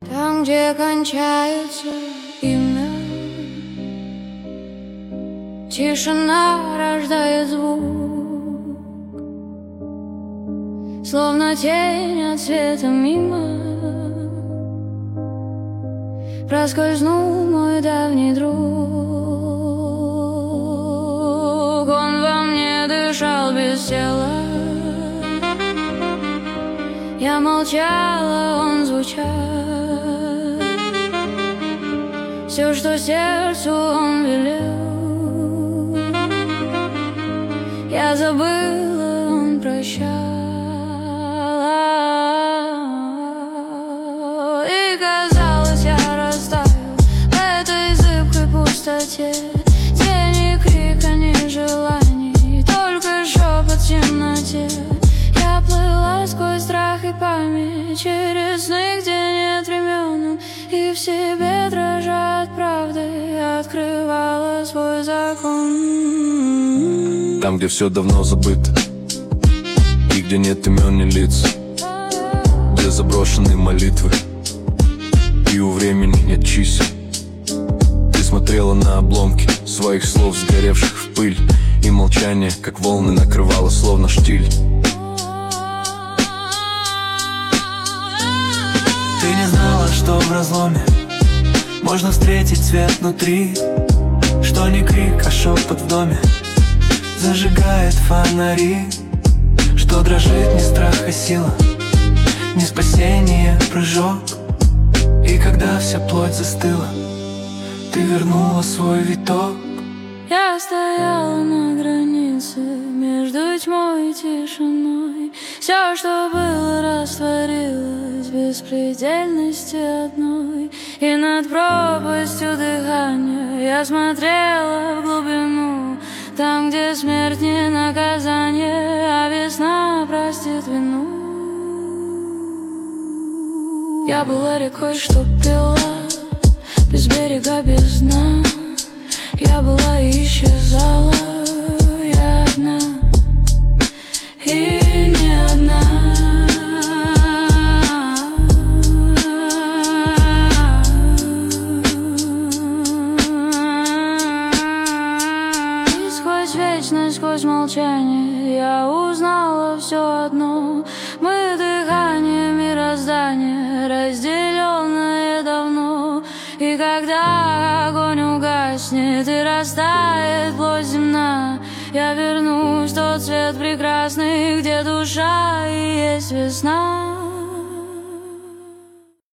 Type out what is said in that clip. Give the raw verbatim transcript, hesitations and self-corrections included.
Там, где кончается имя, тишина рождает звук, словно тень от света мимо. Проскользнул мой давний друг. Он во мне дышал без тела. Я молчала, он звучал. Все, что сердцу он велел, я забыла, он прощал. И казалось, я растаял в этой зыбкой пустоте. Тени, крика, ни желаний, только шепот в темноте. Я плыла сквозь страх и память, через сны, где нет времен, и в себе дрожа от правды открывала свой закон. Там, где все давно забыто, и где нет имен ни лиц, где заброшены молитвы, и у времени нет чисел. Ты смотрела на обломки своих слов, сгоревших в пыль, и молчание, как волны, накрывало словно штиль. Ты не знала, что в разломе можно встретить свет внутри, что не крик, а шепот в доме зажигает фонари, что дрожит не страх, а сила, не спасение, прыжок. И когда вся плоть застыла, ты вернула свой виток. Я стояла на границе между тьмой и тишиной. Все, что было, растворилось в беспредельности одной. И над пропастью дыхания я смотрела в глубину, там, где смерть не наказание, а весна простит вину. Я была рекой, что пила без берега, без дна. Я была и исчезала, я одна, и не одна. И сквозь вечность, сквозь молчание я узнала все одно. Мы дыхание мироздания, разделенное давно. И когда огонь угаснет и растает плоть земна, я вернусь в тот свет прекрасный, где душа и есть весна.